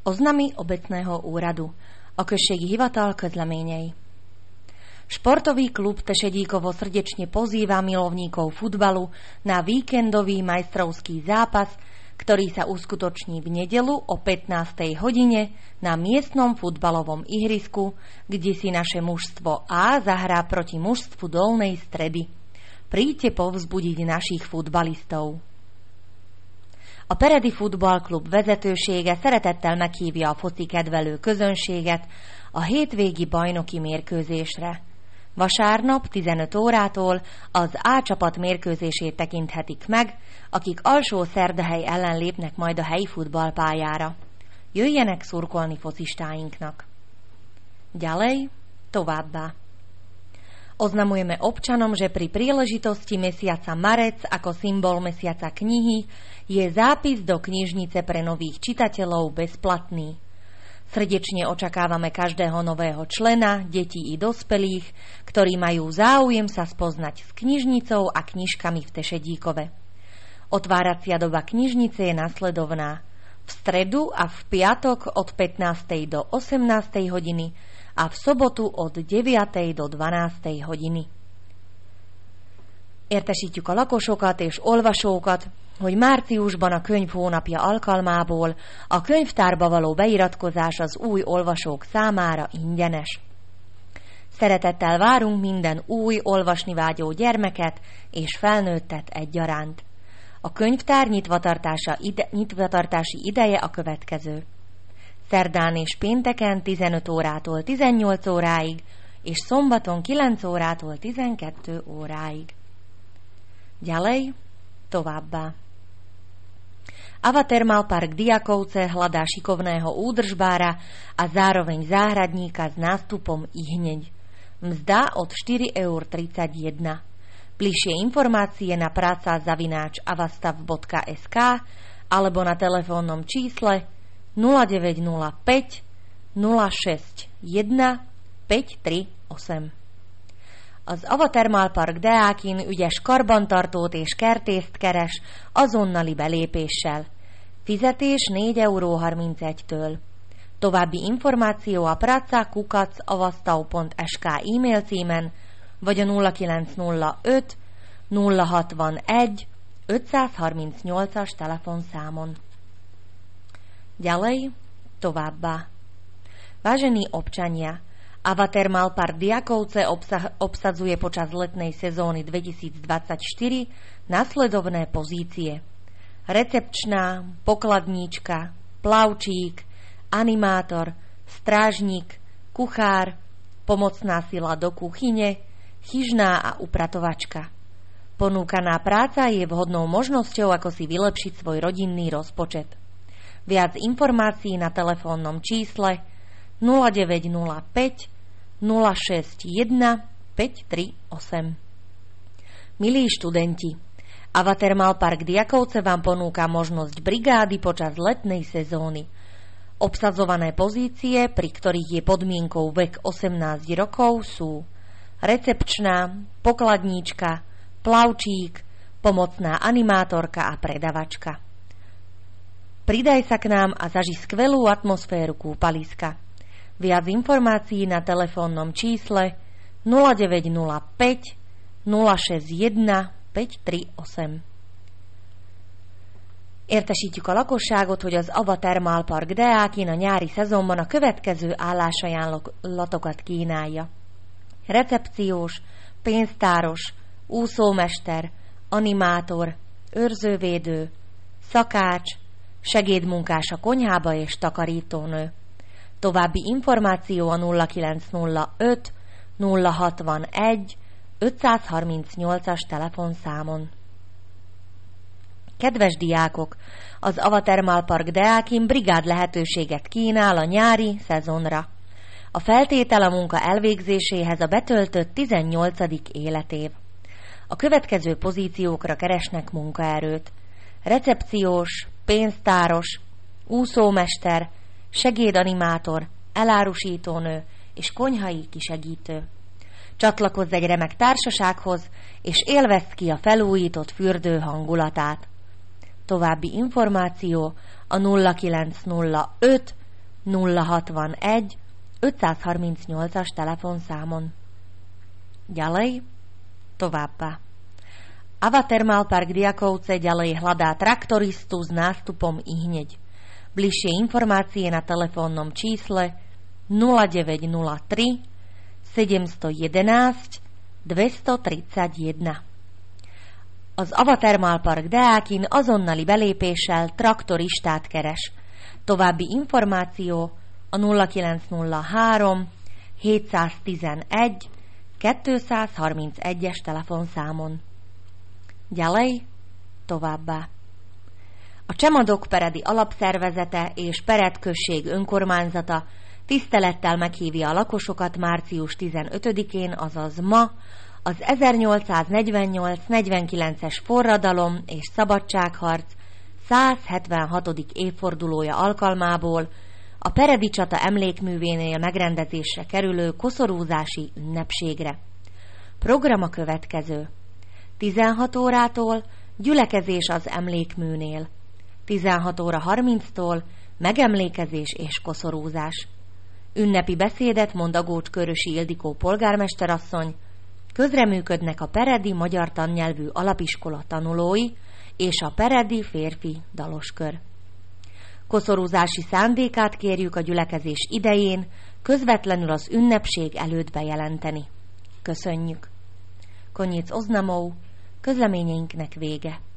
Oznamy obecného úradu. Okrességi hivatal közleményei. Športový klub Tešedíkovo srdečne pozýva milovníkov futbalu na víkendový majstrovský zápas, ktorý sa uskutoční v nedeľu o 15. hodine na miestnom futbalovom ihrisku, kde si naše mužstvo A zahrá proti mužstvu Dolnej Stredy. Príďte povzbudiť našich futbalistov. A Peredi Futballklub vezetősége szeretettel meghívja a foci kedvelő közönséget a hétvégi bajnoki mérkőzésre. Vasárnap 15 órától az A csapat mérkőzését tekinthetik meg, akik Alsó Szerdahely ellen lépnek majd a helyi futballpályára. Jöjjenek szurkolni focistáinknak. Ďalej, továbbá. Oznamujeme občanom, že pri príležitosti mesiaca marec ako symbol mesiaca knihy je zápis do knižnice pre nových čitateľov bezplatný. Srdečne očakávame každého nového člena, detí i dospelých, ktorí majú záujem sa spoznať s knižnicou a knižkami v Tešedíkove. Otváracia doba knižnice je nasledovná. V stredu a v piatok od 15. do 18. hodiny a v sobotu od 9. do 12. hodiny. Értesítjük a lakosokat és olvasókat, hogy márciusban a könyv hónapja alkalmából a könyvtárba való beiratkozás az új olvasók számára ingyenes. Szeretettel várunk minden új olvasni vágyó gyermeket és felnőttet egyaránt. A könyvtár nyitvatartási ideje a következő. Szerdán és pénteken 15 órától 18 óráig, és szombaton 9 órától 12 óráig. Ďalej, továbbá. Ava Termalpark Diakovce hľadá šikovného údržbára a zároveň záhradníka s nástupom ihneď. Mzda od 4,31 €. Bližšie informácie na práca@avastav.sk alebo na telefónnom čísle 0905 061 538. Az Ava Termalpark Deákin ügyes karbantartót és kertészt keres azonnali belépéssel. Fizetés 4,31 €. További információ a praca@avastav.sk e-mail címen, vagy a 0905 061 538-as telefonszámon. Ďalej, továbbá. Vážení občania, Ava Termalpark Diakovce obsadzuje počas letnej sezóny 2024 nasledovné pozície. Recepčná, pokladníčka, plavčík, animátor, strážnik, kuchár, pomocná sila do kuchyne, chyžná a upratovačka. Ponúkaná práca je vhodnou možnosťou, ako si vylepšiť svoj rodinný rozpočet. Viac informácií na telefónnom čísle 0905 061 538. Milí študenti, Ava Termalpark Diakovce vám ponúka možnosť brigády počas letnej sezóny. Obsadzované pozície, pri ktorých je podmienkou vek 18 rokov, sú recepčná, pokladníčka, plavčík, pomocná animátorka a predavačka. Pridaj sa k nám a zaži skvelú atmosféru kúpaliska. Viac informácií na telefónnom čísle 0905 061 538. Értesítjük a lakosságot, hogy az Ava Termalpark Deákin a nyári szezonban a következő állásajánlatokat kínálja. Recepciós, pénztáros, úszómester, animátor, őrzővédő, szakács, segédmunkás a konyhába és takarítónő. További információ a 0905 061 538-as telefonszámon. Kedves diákok, az Ava Termalpark Deákin brigád lehetőséget kínál a nyári szezonra. A feltétel a munka elvégzéséhez a betöltött 18. életév. A következő pozíciókra keresnek munkaerőt. Recepciós, pénztáros, úszómester, segédanimátor, elárusítónő és konyhai kisegítő. Csatlakozz egy remek társasághoz, és élvezd ki a felújított fürdő hangulatát. További információ a 0905 061 538-as telefonszámon. Ďalej, továbbá. Ava Thermalpark Diakovce ďalej hľadá traktoristu s nástupom ihneď. Bližšie informácie na telefónnom čísle 0903 711 231. Az Ava Thermalpark Deákin azonnali belépéssel traktoristát keres. További információ a 0903 711 231-es telefonszámon. Ďalej, továbbá. A Csemadok Peredi Alapszervezete és Pered község önkormányzata tisztelettel meghívja a lakosokat március 15-én, azaz ma, az 1848-49-es forradalom és szabadságharc 176. évfordulója alkalmából a Peredi csata emlékművénél megrendezésre kerülő koszorúzási ünnepségre. Program a következő. 16 órától gyülekezés az emlékműnél, 16 óra 30-tól megemlékezés és koszorúzás. Ünnepi beszédet mond Agócs Körösi Ildikó polgármesterasszony, közreműködnek a Peredi magyar tannyelvű alapiskola tanulói és a Peredi férfi daloskör. Koszorúzási szándékát kérjük a gyülekezés idején közvetlenül az ünnepség előtt bejelenteni. Köszönjük! Koniec oznamov, közleményeinknek vége.